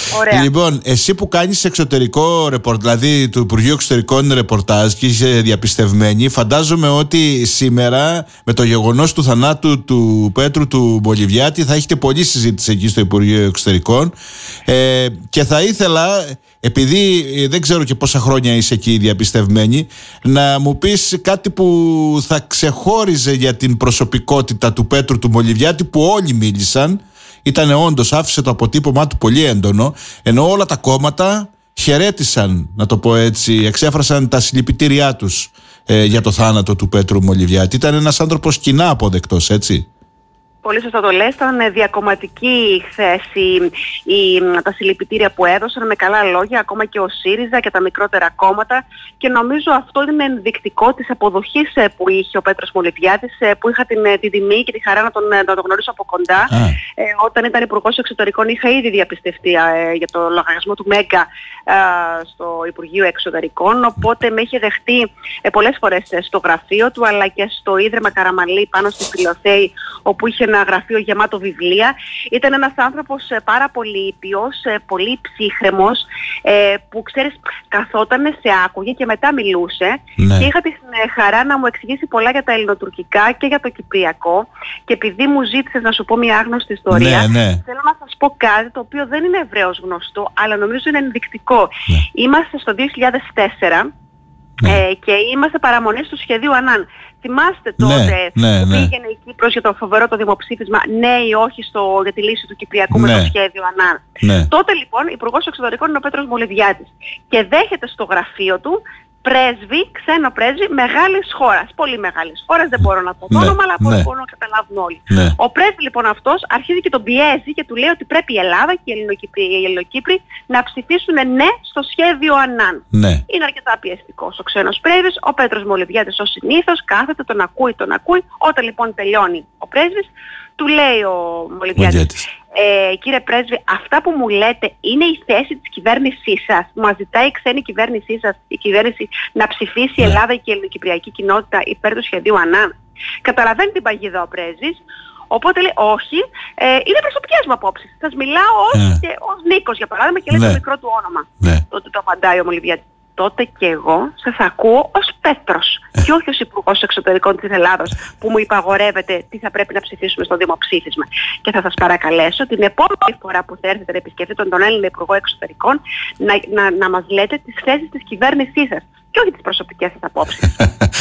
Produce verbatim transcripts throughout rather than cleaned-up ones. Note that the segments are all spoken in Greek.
Ωραία. Λοιπόν, εσύ που κάνεις εξωτερικό ρεπορτάζ, δηλαδή του Υπουργείου Εξωτερικών ρεπορτάζ και είσαι διαπιστευμένη, φαντάζομαι ότι σήμερα με το γεγονός του θανάτου του Πέτρου του Μολυβιάτη θα έχετε πολλή συζήτηση εκεί στο Υπουργείο Εξωτερικών, ε, και θα ήθελα, επειδή δεν ξέρω και πόσα χρόνια είσαι εκεί διαπιστευμένη, να μου πεις κάτι που θα ξεχώριζε για την προσωπικότητα του Πέτρου του Μολυβιάτη, που όλοι μίλησαν. Ήταν όντως, άφησε το αποτύπωμά του πολύ έντονο, ενώ όλα τα κόμματα χαιρέτησαν, να το πω έτσι, εξέφρασαν τα συλληπιτήριά τους ε, για το θάνατο του Πέτρου Μολυβιάτη. Ήταν ένας άνθρωπος κοινά αποδεκτός, έτσι. Πολύ σωστά το λες, ήταν διακομματική χθες η, η, τα συλληπιτήρια που έδωσαν με καλά λόγια, ακόμα και ο ΣΥΡΙΖΑ και τα μικρότερα κόμματα, και νομίζω αυτό είναι ενδεικτικό της αποδοχής που είχε ο Πέτρος Μολυβιάτης, που είχα την, την τιμή και τη χαρά να τον, να τον γνωρίσω από κοντά. Ε, όταν ήταν Υπουργός Εξωτερικών είχα ήδη διαπιστευτεί ε, για το λογαριασμό του Μέγκα ε, στο Υπουργείο Εξωτερικών, οπότε με είχε δεχτεί ε, πολλές φορές στο γραφείο του, αλλά και στο Ίδρυμα Καραμανλή πάνω στη Φιλοθέη, όπου είχε ένα γραφείο γεμάτο βιβλία. Ήταν ένας άνθρωπος πάρα πολύ ήπιος, πολύ ψύχρεμος, που ξέρεις καθόταν, σε άκουγε και μετά μιλούσε. Ναι. Και είχα τη χαρά να μου εξηγήσει πολλά για τα ελληνοτουρκικά και για το κυπριακό, και επειδή μου ζήτησες να σου πω μια άγνωστη ιστορία, ναι, ναι. θέλω να σας πω κάτι το οποίο δεν είναι ευρέως γνωστό, αλλά νομίζω είναι ενδεικτικό. Ναι. Είμαστε στο δύο χιλιάδες τέσσερα. Ναι. Ε, και είμαστε παραμονές του σχεδίου Ανάν. Θυμάστε τότε ναι, ναι, που ναι. πήγαινε η Κύπρος για το φοβερό το δημοψήφισμα ναι ή όχι στο, για τη λύση του Κυπριακού, ναι, με το σχέδιο Ανάν. Ναι. Τότε λοιπόν Υπουργός Εξωτερικών είναι ο Πέτρος Μολυβιάτης και δέχεται στο γραφείο του πρέσβη, ξένο πρέσβη μεγάλης χώρας. Πολύ μεγάλης χώρας, δεν μπορώ να πω το ναι, όνομα, αλλά ναι. μπορούν να καταλάβουν όλοι. Ναι. Ο πρέσβη λοιπόν αυτός αρχίζει και τον πιέζει και του λέει ότι πρέπει η Ελλάδα και οι Ελληνοκύπροι, οι Ελληνοκύπροι να ψηφίσουν ναι στο σχέδιο Ανάν. Ναι. Είναι αρκετά πιεστικός ο ξένος πρέσβης. Ο Πέτρος Μολυβιάτης ως συνήθως κάθεται, τον ακούει, τον ακούει. Όταν λοιπόν τελειώνει ο πρέσβης, του λέει ο Μολυβιάτης, ε, κύριε πρέσβη, αυτά που μου λέτε είναι η θέση της κυβέρνησής σας? Μας ζητάει η ξένη κυβέρνησή σας, η κυβέρνηση, να ψηφίσει η Ελλάδα και η ελληνοκυπριακή κοινότητα υπέρ του σχεδίου Ανάν? Καταλαβαίνει την παγίδα ο πρέσβης. Οπότε λέει όχι, ε, είναι προσωπικές μου απόψεις. Σας μιλάω ως, yeah. και, ως Νίκος για παράδειγμα, και λέει yeah. το μικρό του όνομα. Yeah. Τότε το απαντάει ο Μολυβιάτης. Τότε και εγώ σας ακούω ως Πέτρος και όχι ως Υπουργός Εξωτερικών της Ελλάδος που μου υπαγορεύεται τι θα πρέπει να ψηφίσουμε στο δημοψήφισμα. Και θα σας παρακαλέσω την επόμενη φορά που θα έρθετε να επισκεφτείτε τον Έλληνα Υπουργό Εξωτερικών να, να, να μας λέτε τις θέσεις της κυβέρνησής σας και όχι τις προσωπικές σας απόψεις.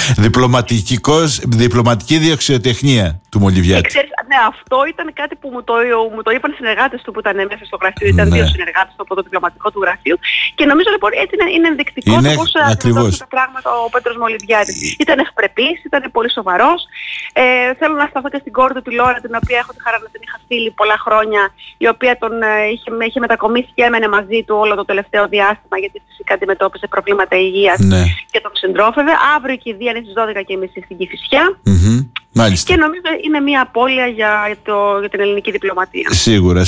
Διπλωματική διοξιοτεχνία του Μολυβιάτη. Και ξέρεις, ναι, αυτό ήταν κάτι που μου το, μου το είπαν οι συνεργάτες του που ήταν μέσα στο γραφείο. Ήταν ναι. δύο συνεργάτες του από το διπλωματικό του γραφείου. Και νομίζω λοιπόν έτσι είναι, είναι ενδεικτικό είναι, το πώς αντιμετώπισε τα πράγματα ο Πέτρος Μολυβιάτης. Ήταν ευπρεπής, ήταν πολύ σοβαρός. Ε, θέλω να σταθώ και στην κόρη του τη Λόρα, την οποία έχω τη χαρά να την είχα στείλει πολλά χρόνια, η οποία τον ε, είχε, είχε μετακομίσει και έμενε μαζί του όλο το τελευταίο διάστημα, γιατί φυσικά αντιμετώπισε προβλήματα υγείας ναι. και τον συντρόφευε. Αύριο η κηδεία είναι στις δώδεκα και μισή στην Κηφισιά. Mm-hmm. Μάλιστα. Και νομίζω είναι μια απώλεια για, το, για την ελληνική διπλωματία. Σίγουρα.